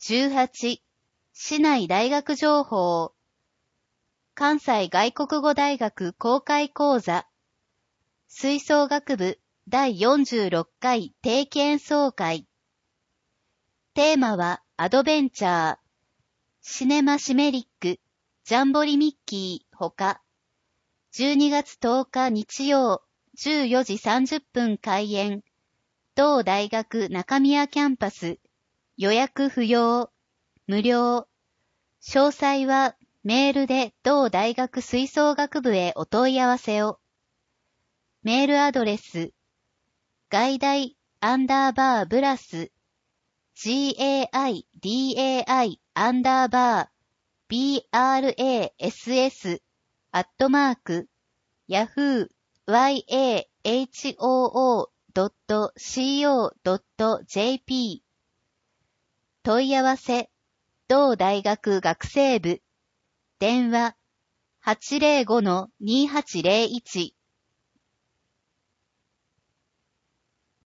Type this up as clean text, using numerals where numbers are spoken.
18、市内大学情報。関西外国語大学公開講座。吹奏楽部第46回定期演奏会。テーマはアドベンチャー。シネマシメリック、ジャンボリミッキーほか。12月10日日曜14時30分開演。同大学中宮キャンパス。予約不要。無料。詳細はメールで同大学吹奏楽部へお問い合わせを。メールアドレス。外大ブラス。gaidai_brass yahoo.co.jp 問い合わせ、同大学学生部、電話 805-2801